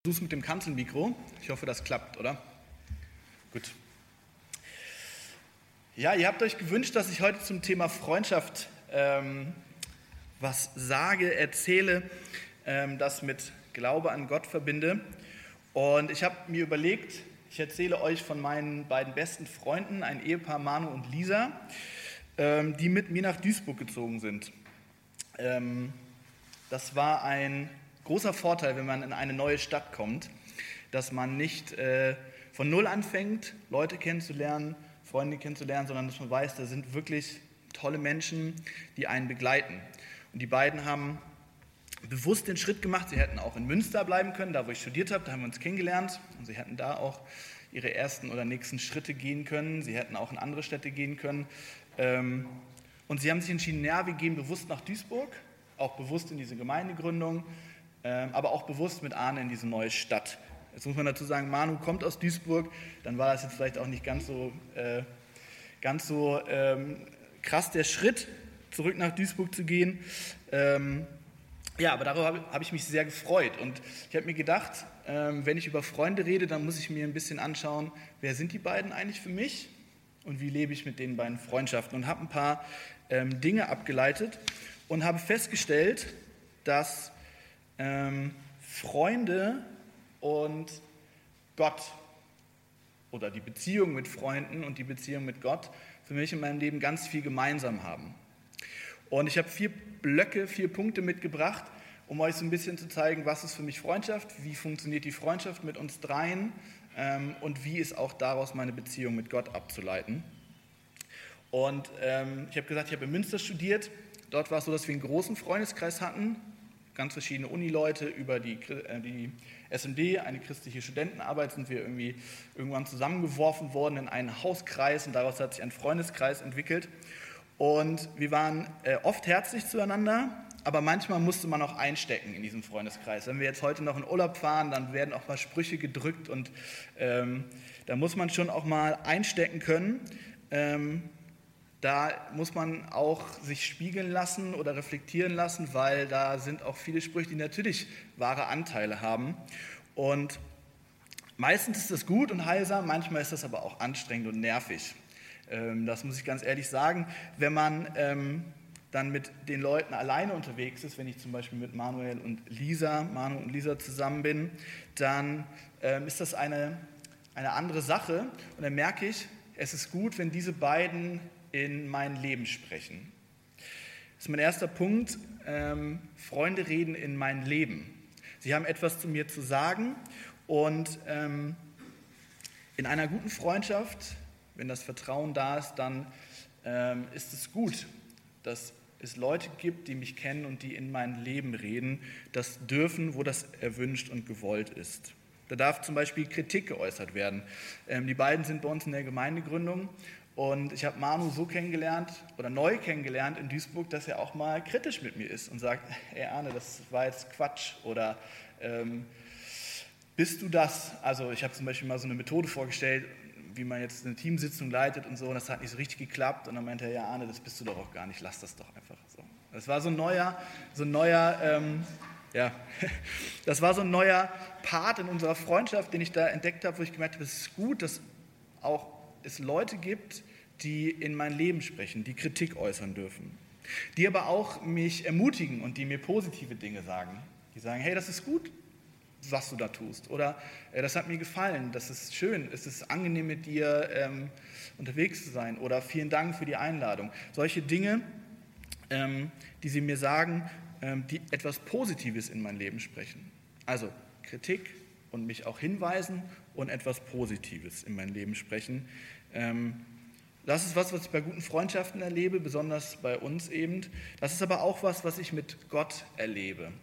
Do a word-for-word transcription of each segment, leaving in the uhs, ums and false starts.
Versuch's mit dem Kanzelmikro. Ich hoffe, das klappt, oder? Gut. Ja, ihr habt euch gewünscht, dass ich heute zum Thema Freundschaft ähm, was sage, erzähle, ähm, das mit Glaube an Gott verbinde. Und ich habe mir überlegt, ich erzähle euch von meinen beiden besten Freunden, ein Ehepaar, Manu und Lisa, ähm, die mit mir nach Duisburg gezogen sind. Ähm, das war ein großer Vorteil, wenn man in eine neue Stadt kommt, dass man nicht äh, von Null anfängt, Leute kennenzulernen, Freunde kennenzulernen, sondern dass man weiß, da sind wirklich tolle Menschen, die einen begleiten. Und die beiden haben bewusst den Schritt gemacht, sie hätten auch in Münster bleiben können, da wo ich studiert habe, da haben wir uns kennengelernt und sie hätten da auch ihre ersten oder nächsten Schritte gehen können, sie hätten auch in andere Städte gehen können. Ähm, und sie haben sich entschieden, ja, wir gehen bewusst nach Duisburg, auch bewusst in diese Gemeindegründung, ähm, aber auch bewusst mit Arne in diese neue Stadt. Jetzt muss man dazu sagen, Manu kommt aus Duisburg, dann war das jetzt vielleicht auch nicht ganz so, äh, ganz so ähm, krass der Schritt, zurück nach Duisburg zu gehen. Ähm, ja, aber darüber habe hab ich mich sehr gefreut und ich habe mir gedacht, ähm, wenn ich über Freunde rede, dann muss ich mir ein bisschen anschauen, wer sind die beiden eigentlich für mich und wie lebe ich mit den beiden Freundschaften, und habe ein paar ähm, Dinge abgeleitet und habe festgestellt, dass ähm, Freunde und Gott oder die Beziehung mit Freunden und die Beziehung mit Gott für mich in meinem Leben ganz viel gemeinsam haben. Und ich habe vier Blöcke, vier Punkte mitgebracht, um euch so ein bisschen zu zeigen, was ist für mich Freundschaft, wie funktioniert die Freundschaft mit uns dreien ähm, und wie ist auch daraus meine Beziehung mit Gott abzuleiten. Und ähm, ich habe gesagt, ich habe in Münster studiert. Dort war es so, dass wir einen großen Freundeskreis hatten, ganz verschiedene Unileute, über die, äh, die S M D, eine christliche Studentenarbeit, sind wir irgendwie irgendwann zusammengeworfen worden in einen Hauskreis und daraus hat sich ein Freundeskreis entwickelt. Und wir waren äh, oft herzlich zueinander, aber manchmal musste man auch einstecken in diesem Freundeskreis. Wenn wir jetzt heute noch in Urlaub fahren, dann werden auch mal Sprüche gedrückt und ähm, da muss man schon auch mal einstecken können. Ähm, Da muss man auch sich spiegeln lassen oder reflektieren lassen, weil da sind auch viele Sprüche, die natürlich wahre Anteile haben. Und meistens ist das gut und heilsam, manchmal ist das aber auch anstrengend und nervig. Das muss ich ganz ehrlich sagen. Wenn man dann mit den Leuten alleine unterwegs ist, wenn ich zum Beispiel mit Manuel und Lisa, Manu und Lisa zusammen bin, dann ist das eine, eine andere Sache. Und dann merke ich, es ist gut, wenn diese beiden in mein Leben sprechen. Das ist mein erster Punkt. Ähm, Freunde reden in mein Leben. Sie haben etwas zu mir zu sagen und ähm, in einer guten Freundschaft, wenn das Vertrauen da ist, dann ähm, ist es gut, dass es Leute gibt, die mich kennen und die in mein Leben reden, das dürfen, wo das erwünscht und gewollt ist. Da darf zum Beispiel Kritik geäußert werden. Ähm, die beiden sind bei uns in der Gemeindegründung. Und ich habe Manu so kennengelernt oder neu kennengelernt in Duisburg, dass er auch mal kritisch mit mir ist und sagt, ey Arne, das war jetzt Quatsch oder ähm, bist du das? Also ich habe zum Beispiel mal so eine Methode vorgestellt, wie man jetzt eine Teamsitzung leitet und so, und das hat nicht so richtig geklappt und dann meinte er, ja Arne, das bist du doch auch gar nicht, lass das doch einfach so. Das war so ein neuer, so ein neuer, ähm, ja, das war so ein neuer Part in unserer Freundschaft, den ich da entdeckt habe, wo ich gemerkt habe, es ist gut, dass auch es Leute gibt, die in mein Leben sprechen, die Kritik äußern dürfen, die aber auch mich ermutigen und die mir positive Dinge sagen. Die sagen, hey, das ist gut, was du da tust, oder äh, das hat mir gefallen, das ist schön, es ist angenehm mit dir ähm, unterwegs zu sein, oder vielen Dank für die Einladung. Solche Dinge, ähm, die sie mir sagen, ähm, die etwas Positives in mein Leben sprechen. Also Kritik und mich auch hinweisen und etwas Positives in mein Leben sprechen. Das ist was, was ich bei guten Freundschaften erlebe, besonders bei uns eben. Das ist aber auch was, was ich mit Gott erlebe.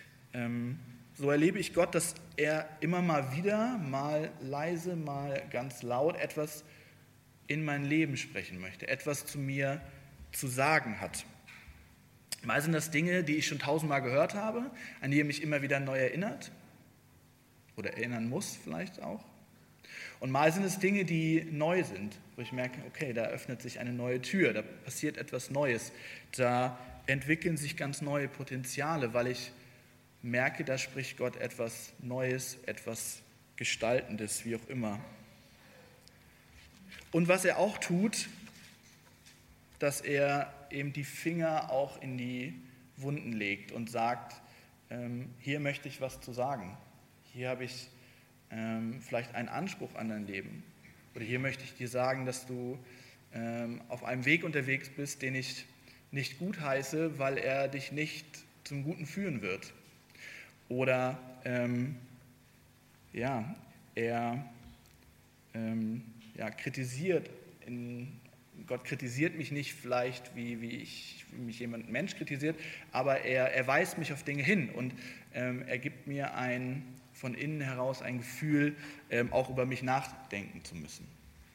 So erlebe ich Gott, dass er immer mal wieder, mal leise, mal ganz laut etwas in mein Leben sprechen möchte, etwas zu mir zu sagen hat. Mal sind das Dinge, die ich schon tausendmal gehört habe, an die er mich immer wieder neu erinnert oder erinnern muss vielleicht auch. Und mal sind es Dinge, die neu sind, wo ich merke, okay, da öffnet sich eine neue Tür, da passiert etwas Neues, da entwickeln sich ganz neue Potenziale, weil ich merke, da spricht Gott etwas Neues, etwas Gestaltendes, wie auch immer. Und was er auch tut, dass er eben die Finger auch in die Wunden legt und sagt, ähm, hier möchte ich was zu sagen. Hier habe ich ähm, vielleicht einen Anspruch an dein Leben. Oder hier möchte ich dir sagen, dass du ähm, auf einem Weg unterwegs bist, den ich nicht gut heiße, weil er dich nicht zum Guten führen wird. Oder ähm, ja, er ähm, ja, kritisiert, in, Gott kritisiert mich nicht vielleicht, wie, wie, ich, wie mich jemand Mensch kritisiert, aber er, er weist mich auf Dinge hin und ähm, er gibt mir ein, von innen heraus ein Gefühl, ähm, auch über mich nachdenken zu müssen.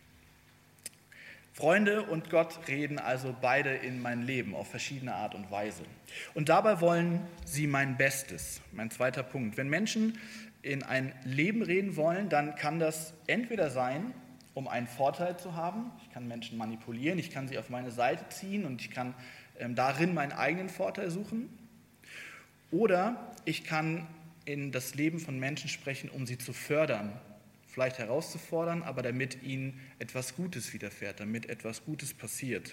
Freunde und Gott reden also beide in mein Leben auf verschiedene Art und Weise. Und dabei wollen sie mein Bestes. Mein zweiter Punkt. Wenn Menschen in ein Leben reden wollen, dann kann das entweder sein, um einen Vorteil zu haben. Ich kann Menschen manipulieren, ich kann sie auf meine Seite ziehen und ich kann ähm, darin meinen eigenen Vorteil suchen. Oder ich kann in das Leben von Menschen sprechen, um sie zu fördern, vielleicht herauszufordern, aber damit ihnen etwas Gutes widerfährt, damit etwas Gutes passiert.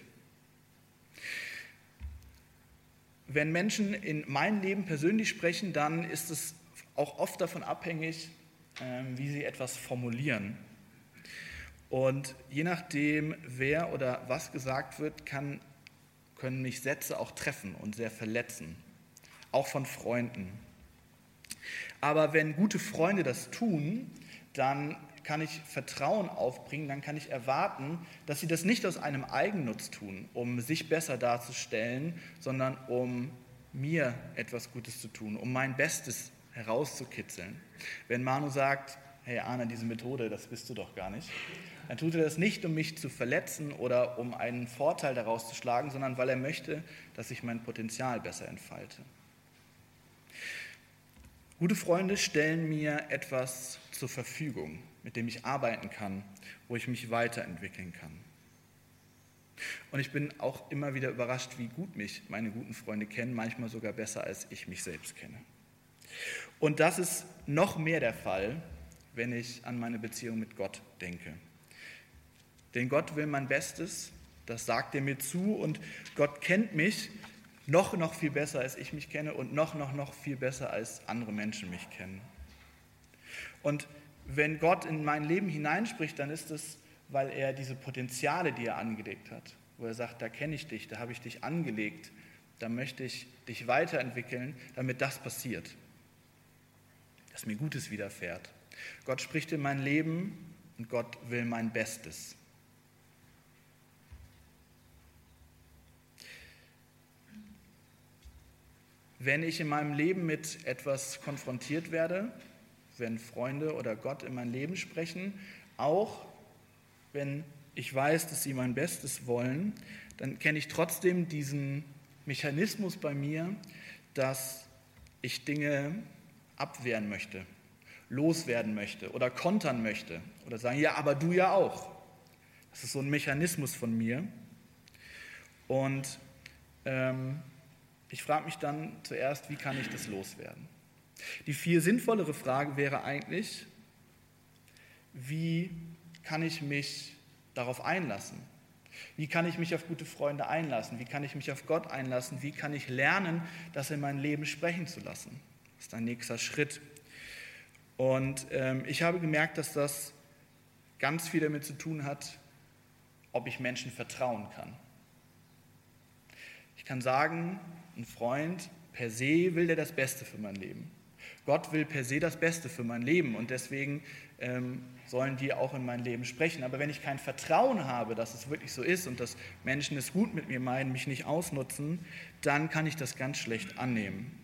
Wenn Menschen in mein Leben persönlich sprechen, dann ist es auch oft davon abhängig, wie sie etwas formulieren. Und je nachdem, wer oder was gesagt wird, kann, können mich Sätze auch treffen und sehr verletzen, auch von Freunden. Aber wenn gute Freunde das tun, dann kann ich Vertrauen aufbringen, dann kann ich erwarten, dass sie das nicht aus einem Eigennutz tun, um sich besser darzustellen, sondern um mir etwas Gutes zu tun, um mein Bestes herauszukitzeln. Wenn Manu sagt, hey Arne, diese Methode, das bist du doch gar nicht, dann tut er das nicht, um mich zu verletzen oder um einen Vorteil daraus zu schlagen, sondern weil er möchte, dass ich mein Potenzial besser entfalte. Gute Freunde stellen mir etwas zur Verfügung, mit dem ich arbeiten kann, wo ich mich weiterentwickeln kann. Und ich bin auch immer wieder überrascht, wie gut mich meine guten Freunde kennen, manchmal sogar besser, als ich mich selbst kenne. Und das ist noch mehr der Fall, wenn ich an meine Beziehung mit Gott denke. Denn Gott will mein Bestes, das sagt er mir zu und Gott kennt mich noch, noch viel besser, als ich mich kenne und noch, noch, noch viel besser, als andere Menschen mich kennen. Und wenn Gott in mein Leben hineinspricht, dann ist es, weil er diese Potenziale, die er angelegt hat, wo er sagt, da kenne ich dich, da habe ich dich angelegt, da möchte ich dich weiterentwickeln, damit das passiert, dass mir Gutes widerfährt. Gott spricht in mein Leben und Gott will mein Bestes. Wenn ich in meinem Leben mit etwas konfrontiert werde, wenn Freunde oder Gott in mein Leben sprechen, auch wenn ich weiß, dass sie mein Bestes wollen, dann kenne ich trotzdem diesen Mechanismus bei mir, dass ich Dinge abwehren möchte, loswerden möchte oder kontern möchte oder sagen, ja, aber du ja auch. Das ist so ein Mechanismus von mir. Und ähm, ich frage mich dann zuerst, wie kann ich das loswerden? Die viel sinnvollere Frage wäre eigentlich, wie kann ich mich darauf einlassen? Wie kann ich mich auf gute Freunde einlassen? Wie kann ich mich auf Gott einlassen? Wie kann ich lernen, das in mein Leben sprechen zu lassen? Das ist ein nächster Schritt. Und ähm, ich habe gemerkt, dass das ganz viel damit zu tun hat, ob ich Menschen vertrauen kann. Ich kann sagen, ein Freund per se will der das Beste für mein Leben. Gott will per se das Beste für mein Leben und deswegen ähm, sollen die auch in mein Leben sprechen. Aber wenn ich kein Vertrauen habe, dass es wirklich so ist und dass Menschen es gut mit mir meinen, mich nicht ausnutzen, dann kann ich das ganz schlecht annehmen.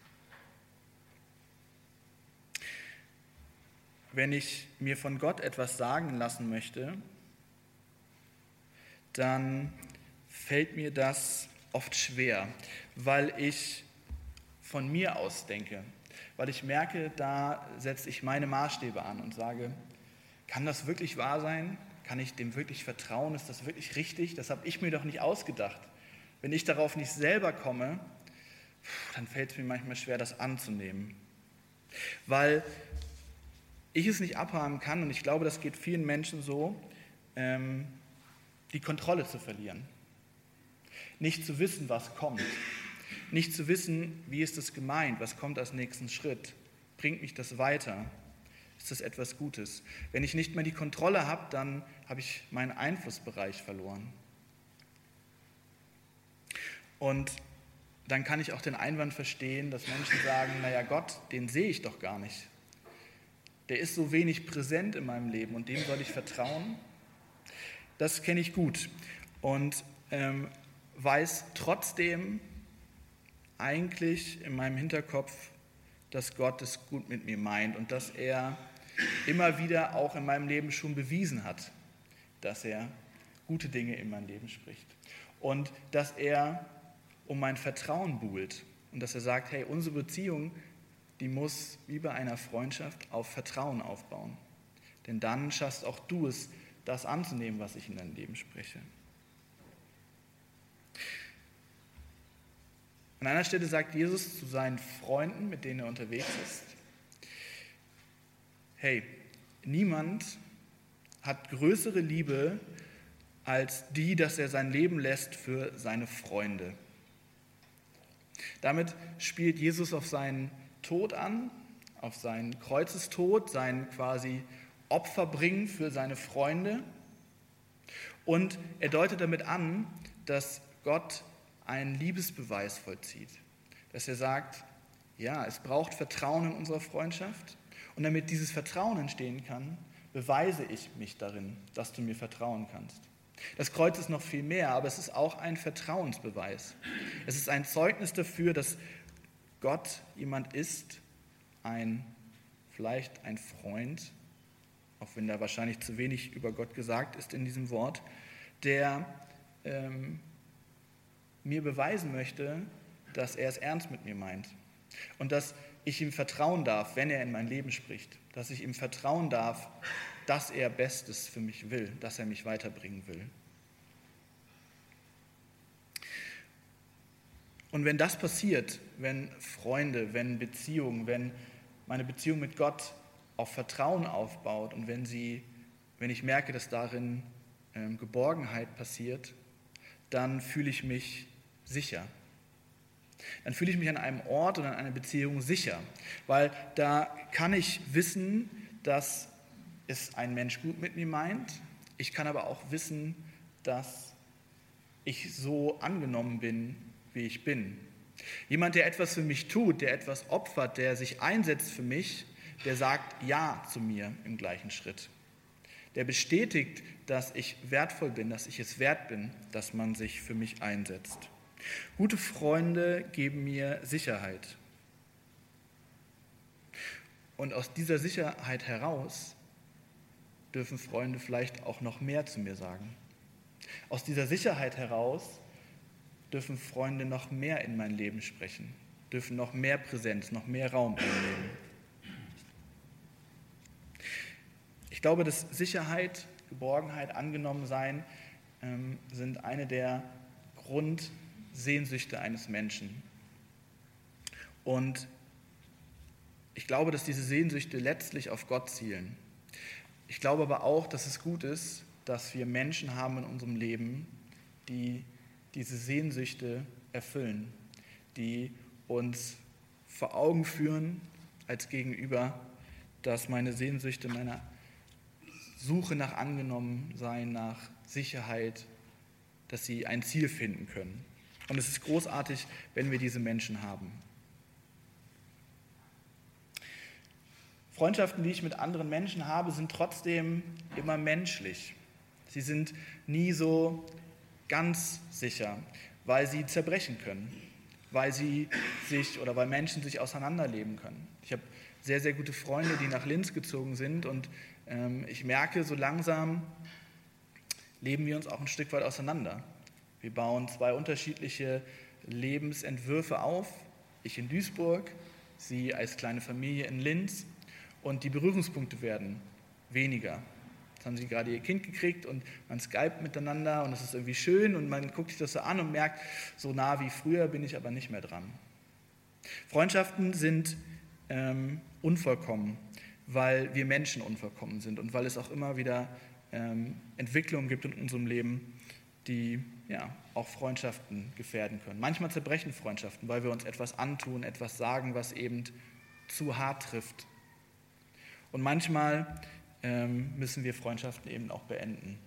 Wenn ich mir von Gott etwas sagen lassen möchte, dann fällt mir das oft schwer, weil ich von mir aus denke, weil ich merke, da setze ich meine Maßstäbe an und sage, kann das wirklich wahr sein? Kann ich dem wirklich vertrauen? Ist das wirklich richtig? Das habe ich mir doch nicht ausgedacht. Wenn ich darauf nicht selber komme, dann fällt es mir manchmal schwer, das anzunehmen. Weil ich es nicht abhaben kann, und ich glaube, das geht vielen Menschen so, ähm, die Kontrolle zu verlieren. Nicht zu wissen, was kommt. Nicht zu wissen, wie ist es gemeint, was kommt als nächsten Schritt. Bringt mich das weiter? Ist das etwas Gutes? Wenn ich nicht mehr die Kontrolle habe, dann habe ich meinen Einflussbereich verloren. Und dann kann ich auch den Einwand verstehen, dass Menschen sagen, naja, Gott, den sehe ich doch gar nicht. Der ist so wenig präsent in meinem Leben und dem soll ich vertrauen. Das kenne ich gut und ähm, weiß trotzdem eigentlich in meinem Hinterkopf, dass Gott es gut mit mir meint und dass er immer wieder auch in meinem Leben schon bewiesen hat, dass er gute Dinge in mein Leben spricht und dass er um mein Vertrauen buhlt und dass er sagt, hey, unsere Beziehung, die muss wie bei einer Freundschaft auf Vertrauen aufbauen. Denn dann schaffst auch du es, das anzunehmen, was ich in dein Leben spreche. An einer Stelle sagt Jesus zu seinen Freunden, mit denen er unterwegs ist, hey, niemand hat größere Liebe als die, dass er sein Leben lässt für seine Freunde. Damit spielt Jesus auf seinen Tod an, auf seinen Kreuzestod, sein quasi Opferbringen für seine Freunde. Und er deutet damit an, dass Gott einen Liebesbeweis vollzieht. Dass er sagt, ja, es braucht Vertrauen in unserer Freundschaft. Und damit dieses Vertrauen entstehen kann, beweise ich mich darin, dass du mir vertrauen kannst. Das Kreuz ist noch viel mehr, aber es ist auch ein Vertrauensbeweis. Es ist ein Zeugnis dafür, dass Gott jemand ist, ein, vielleicht ein Freund, auch wenn da wahrscheinlich zu wenig über Gott gesagt ist in diesem Wort, der ähm, mir beweisen möchte, dass er es ernst mit mir meint und dass ich ihm vertrauen darf, wenn er in mein Leben spricht, dass ich ihm vertrauen darf, dass er Bestes für mich will, dass er mich weiterbringen will. Und wenn das passiert, wenn Freunde, wenn Beziehungen, wenn meine Beziehung mit Gott auf Vertrauen aufbaut und wenn sie, wenn ich merke, dass darin ähm, Geborgenheit passiert, dann fühle ich mich sicher. Dann fühle ich mich an einem Ort oder an einer Beziehung sicher, weil da kann ich wissen, dass es ein Mensch gut mit mir meint. Ich kann aber auch wissen, dass ich so angenommen bin, wie ich bin. Jemand, der etwas für mich tut, der etwas opfert, der sich einsetzt für mich, der sagt Ja zu mir im gleichen Schritt. Der bestätigt, dass ich wertvoll bin, dass ich es wert bin, dass man sich für mich einsetzt. Gute Freunde geben mir Sicherheit. Und aus dieser Sicherheit heraus dürfen Freunde vielleicht auch noch mehr zu mir sagen. Aus dieser Sicherheit heraus dürfen Freunde noch mehr in mein Leben sprechen, dürfen noch mehr Präsenz, noch mehr Raum einnehmen. Ich glaube, dass Sicherheit, Geborgenheit, Angenommensein ähm, sind eine der Grundsehnsüchte eines Menschen. Und ich glaube, dass diese Sehnsüchte letztlich auf Gott zielen. Ich glaube aber auch, dass es gut ist, dass wir Menschen haben in unserem Leben, die diese Sehnsüchte erfüllen, die uns vor Augen führen als Gegenüber, dass meine Sehnsüchte, meine Suche nach Angenommensein, nach Sicherheit, dass sie ein Ziel finden können. Und es ist großartig, wenn wir diese Menschen haben. Freundschaften, die ich mit anderen Menschen habe, sind trotzdem immer menschlich. Sie sind nie so ganz sicher, weil sie zerbrechen können, weil sie sich oder weil Menschen sich auseinanderleben können. Ich habe sehr, sehr gute Freunde, die nach Linz gezogen sind und ähm, ich merke, so langsam leben wir uns auch ein Stück weit auseinander. Wir bauen zwei unterschiedliche Lebensentwürfe auf, ich in Duisburg, sie als kleine Familie in Linz. Und die Berührungspunkte werden weniger. Jetzt haben sie gerade ihr Kind gekriegt und man skypt miteinander und es ist irgendwie schön und man guckt sich das so an und merkt, so nah wie früher bin ich aber nicht mehr dran. Freundschaften sind ähm, unvollkommen, weil wir Menschen unvollkommen sind und weil es auch immer wieder ähm, Entwicklungen gibt in unserem Leben, die ja, auch Freundschaften gefährden können. Manchmal zerbrechen Freundschaften, weil wir uns etwas antun, etwas sagen, was eben zu hart trifft. Und manchmal ähm, müssen wir Freundschaften eben auch beenden.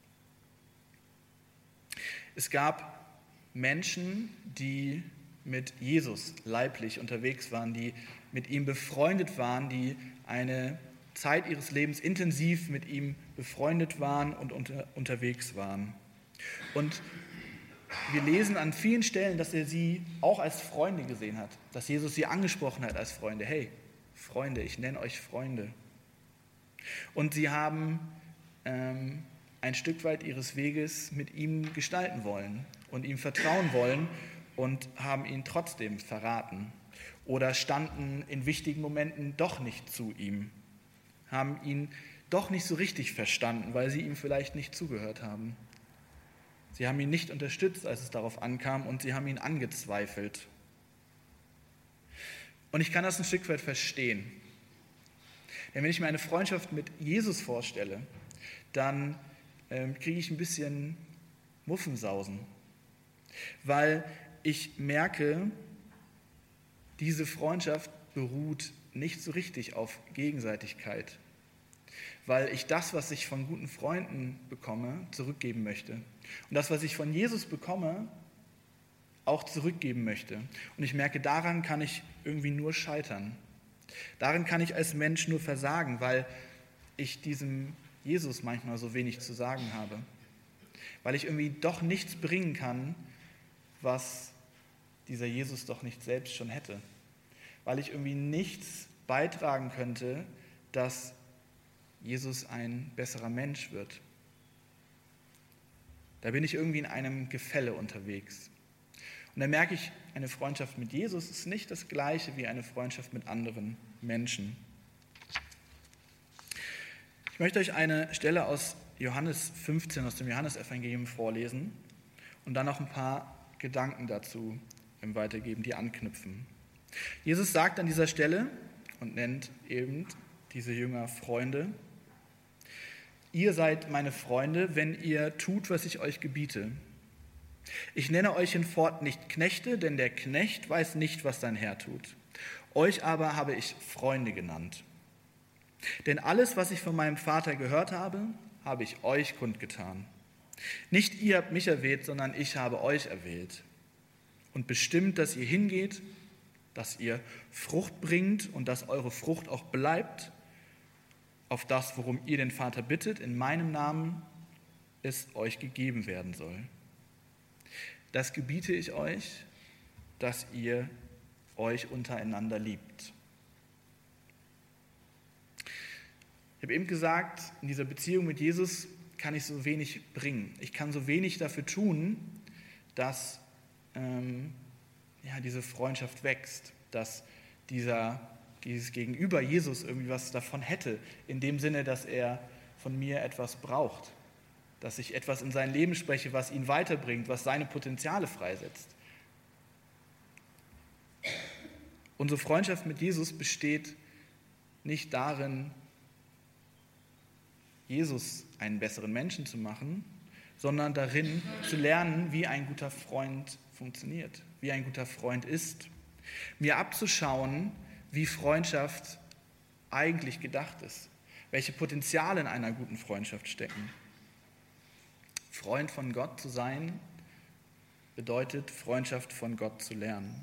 Es gab Menschen, die mit Jesus leiblich unterwegs waren, die mit ihm befreundet waren, die eine Zeit ihres Lebens intensiv mit ihm befreundet waren und unter, unterwegs waren. Und wir lesen an vielen Stellen, dass er sie auch als Freunde gesehen hat, dass Jesus sie angesprochen hat als Freunde. Hey, Freunde, ich nenne euch Freunde. Und sie haben ähm, ein Stück weit ihres Weges mit ihm gestalten wollen und ihm vertrauen wollen und haben ihn trotzdem verraten oder standen in wichtigen Momenten doch nicht zu ihm, haben ihn doch nicht so richtig verstanden, weil sie ihm vielleicht nicht zugehört haben. Sie haben ihn nicht unterstützt, als es darauf ankam, und sie haben ihn angezweifelt. Und ich kann das ein Stück weit verstehen. Denn wenn ich mir eine Freundschaft mit Jesus vorstelle, dann ähm, kriege ich ein bisschen Muffensausen. Weil ich merke, diese Freundschaft beruht nicht so richtig auf Gegenseitigkeit. Weil ich das, was ich von guten Freunden bekomme, zurückgeben möchte. Und das, was ich von Jesus bekomme, auch zurückgeben möchte. Und ich merke, daran kann ich irgendwie nur scheitern. Darin kann ich als Mensch nur versagen, weil ich diesem Jesus manchmal so wenig zu sagen habe. Weil ich irgendwie doch nichts bringen kann, was dieser Jesus doch nicht selbst schon hätte. Weil ich irgendwie nichts beitragen könnte, dass Jesus ein besserer Mensch wird. Da bin ich irgendwie in einem Gefälle unterwegs. Und da merke ich, eine Freundschaft mit Jesus ist nicht das Gleiche wie eine Freundschaft mit anderen Menschen. Ich möchte euch eine Stelle aus Johannes fünfzehn, aus dem Johannesevangelium vorlesen und dann noch ein paar Gedanken dazu weitergeben, die anknüpfen. Jesus sagt an dieser Stelle und nennt eben diese Jünger Freunde: Ihr seid meine Freunde, wenn ihr tut, was ich euch gebiete. Ich nenne euch hinfort nicht Knechte, denn der Knecht weiß nicht, was sein Herr tut. Euch aber habe ich Freunde genannt. Denn alles, was ich von meinem Vater gehört habe, habe ich euch kundgetan. Nicht ihr habt mich erwählt, sondern ich habe euch erwählt. Und bestimmt, dass ihr hingeht, dass ihr Frucht bringt und dass eure Frucht auch bleibt, auf das, worum ihr den Vater bittet, in meinem Namen es euch gegeben werden soll. Das gebiete ich euch, dass ihr euch untereinander liebt. Ich habe eben gesagt, in dieser Beziehung mit Jesus kann ich so wenig bringen. Ich kann so wenig dafür tun, dass ähm, ja, diese Freundschaft wächst, dass dieser, dieses Gegenüber Jesus irgendwie was davon hätte, in dem Sinne, dass er von mir etwas braucht, dass ich etwas in sein Leben spreche, was ihn weiterbringt, was seine Potenziale freisetzt. Unsere Freundschaft mit Jesus besteht nicht darin, Jesus einen besseren Menschen zu machen, sondern darin zu lernen, wie ein guter Freund funktioniert, wie ein guter Freund ist. Mir abzuschauen, wie Freundschaft eigentlich gedacht ist, welche Potenziale in einer guten Freundschaft stecken. Freund von Gott zu sein, bedeutet, Freundschaft von Gott zu lernen.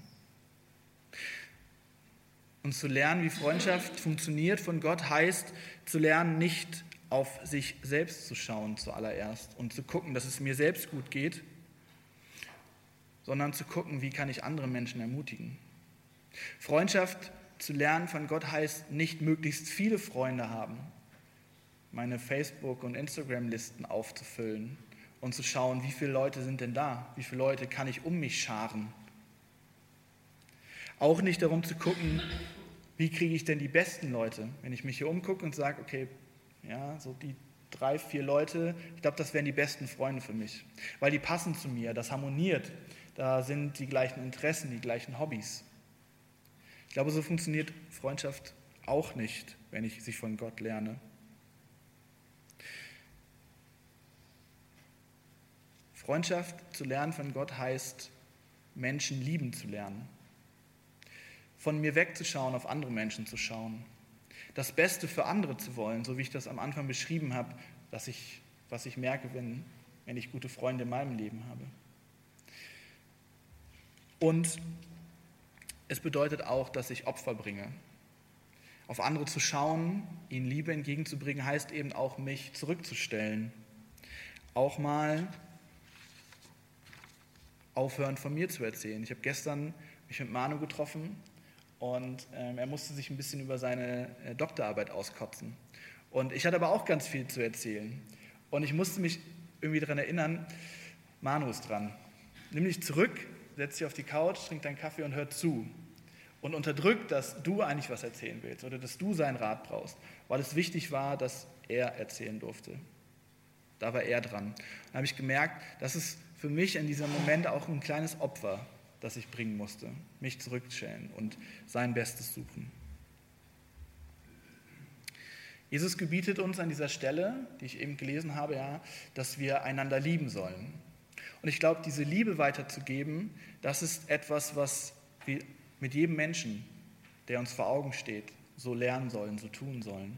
Und zu lernen, wie Freundschaft funktioniert von Gott, heißt, zu lernen, nicht auf sich selbst zu schauen zuallererst und zu gucken, dass es mir selbst gut geht, sondern zu gucken, wie kann ich andere Menschen ermutigen. Freundschaft zu lernen von Gott heißt, nicht möglichst viele Freunde haben, meine Facebook- und Instagram-Listen aufzufüllen und zu schauen, wie viele Leute sind denn da, wie viele Leute kann ich um mich scharen. Auch nicht darum zu gucken, wie kriege ich denn die besten Leute, wenn ich mich hier umgucke und sage, okay, ja, so die drei, vier Leute, ich glaube, das wären die besten Freunde für mich, weil die passen zu mir, das harmoniert, da sind die gleichen Interessen, die gleichen Hobbys. Ich glaube, so funktioniert Freundschaft auch nicht, wenn ich sie von Gott lerne. Freundschaft zu lernen von Gott heißt, Menschen lieben zu lernen. Von mir wegzuschauen, auf andere Menschen zu schauen. Das Beste für andere zu wollen, so wie ich das am Anfang beschrieben habe, dass ich, was ich merke, wenn, wenn ich gute Freunde in meinem Leben habe. Und es bedeutet auch, dass ich Opfer bringe. Auf andere zu schauen, ihnen Liebe entgegenzubringen, heißt eben auch, mich zurückzustellen. Auch mal aufhören, von mir zu erzählen. Ich habe gestern mich mit Manu getroffen und ähm, er musste sich ein bisschen über seine äh, Doktorarbeit auskotzen. Und ich hatte aber auch ganz viel zu erzählen. Und ich musste mich irgendwie daran erinnern, Manu ist dran. Nimm dich zurück, setz dich auf die Couch, trink deinen Kaffee und hör zu. Und unterdrück, dass du eigentlich was erzählen willst oder dass du seinen Rat brauchst, weil es wichtig war, dass er erzählen durfte. Da war er dran. Dann habe ich gemerkt, das ist für mich in diesem Moment auch ein kleines Opfer, das ich bringen musste. Mich zurückstellen und sein Bestes suchen. Jesus gebietet uns an dieser Stelle, die ich eben gelesen habe, ja, dass wir einander lieben sollen. Und ich glaube, diese Liebe weiterzugeben, das ist etwas, was wir mit jedem Menschen, der uns vor Augen steht, so lernen sollen, so tun sollen.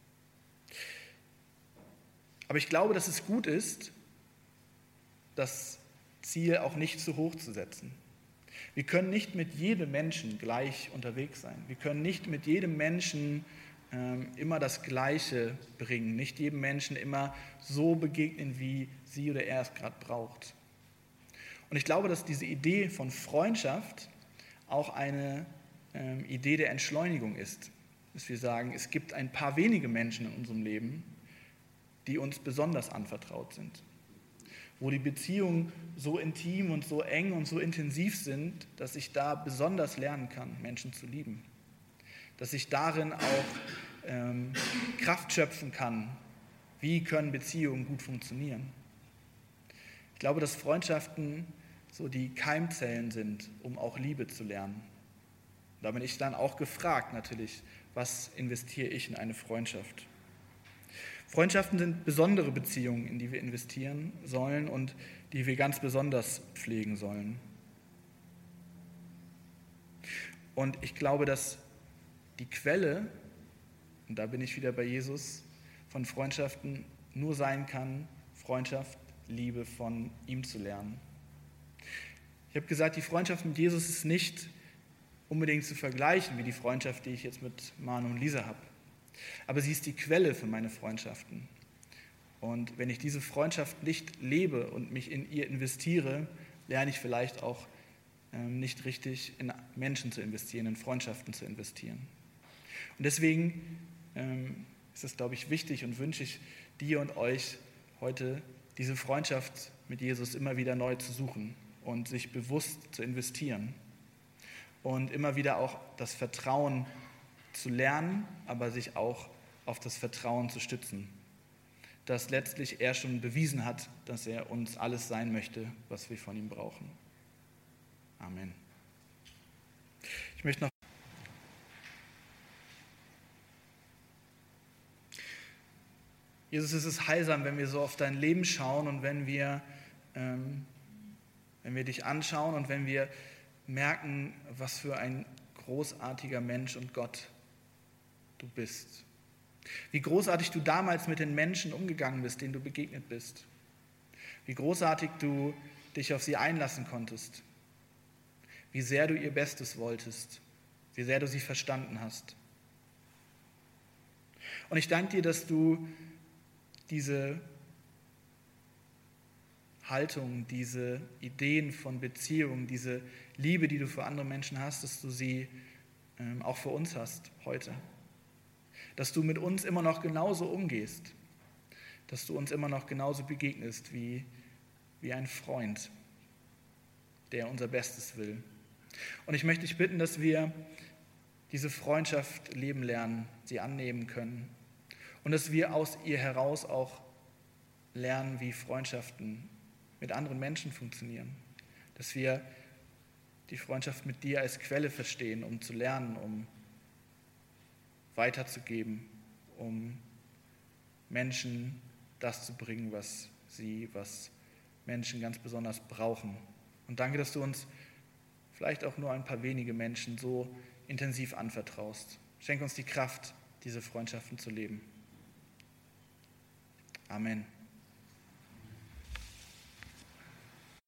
Aber ich glaube, dass es gut ist, das Ziel auch nicht zu hoch zu setzen. Wir können nicht mit jedem Menschen gleich unterwegs sein. Wir können nicht mit jedem Menschen ähm, immer das Gleiche bringen, nicht jedem Menschen immer so begegnen, wie sie oder er es gerade braucht. Und ich glaube, dass diese Idee von Freundschaft auch eine ähm, Idee der Entschleunigung ist. Dass wir sagen, es gibt ein paar wenige Menschen in unserem Leben, die uns besonders anvertraut sind. Wo die Beziehungen so intim und so eng und so intensiv sind, dass ich da besonders lernen kann, Menschen zu lieben. Dass ich darin auch ähm, Kraft schöpfen kann, wie können Beziehungen gut funktionieren. Ich glaube, dass Freundschaften so die Keimzellen sind, um auch Liebe zu lernen. Da bin ich dann auch gefragt natürlich, was investiere ich in eine Freundschaft? Freundschaften sind besondere Beziehungen, in die wir investieren sollen und die wir ganz besonders pflegen sollen. Und ich glaube, dass die Quelle, und da bin ich wieder bei Jesus, von Freundschaften nur sein kann, Freundschaft, Liebe von ihm zu lernen. Ich habe gesagt, die Freundschaft mit Jesus ist nicht unbedingt zu vergleichen wie die Freundschaft, die ich jetzt mit Manu und Lisa habe. Aber sie ist die Quelle für meine Freundschaften. Und wenn ich diese Freundschaft nicht lebe und mich in ihr investiere, lerne ich vielleicht auch ähm, nicht richtig in Menschen zu investieren, in Freundschaften zu investieren. Und deswegen ähm, ist es, glaube ich, wichtig und wünsche ich dir und euch heute diese Freundschaft mit Jesus immer wieder neu zu suchen und sich bewusst zu investieren. Und immer wieder auch das Vertrauen zu lernen, aber sich auch auf das Vertrauen zu stützen, dass letztlich er schon bewiesen hat, dass er uns alles sein möchte, was wir von ihm brauchen. Amen. Ich möchte noch Jesus, es ist heilsam, wenn wir so auf dein Leben schauen und wenn wir, ähm, wenn wir dich anschauen und wenn wir merken, was für ein großartiger Mensch und Gott du bist. Wie großartig du damals mit den Menschen umgegangen bist, denen du begegnet bist. Wie großartig du dich auf sie einlassen konntest. Wie sehr du ihr Bestes wolltest. Wie sehr du sie verstanden hast. Und ich danke dir, dass du diese Haltung, diese Ideen von Beziehungen, diese Liebe, die du für andere Menschen hast, dass du sie ähm, auch für uns hast heute. Dass du mit uns immer noch genauso umgehst, dass du uns immer noch genauso begegnest wie, wie ein Freund, der unser Bestes will. Und ich möchte dich bitten, dass wir diese Freundschaft leben lernen, sie annehmen können und dass wir aus ihr heraus auch lernen, wie Freundschaften mit anderen Menschen funktionieren. Dass wir die Freundschaft mit dir als Quelle verstehen, um zu lernen, um weiterzugeben, um Menschen das zu bringen, was sie, was Menschen ganz besonders brauchen. Und danke, dass du uns vielleicht auch nur ein paar wenige Menschen so intensiv anvertraust. Schenk uns die Kraft, diese Freundschaften zu leben. Amen.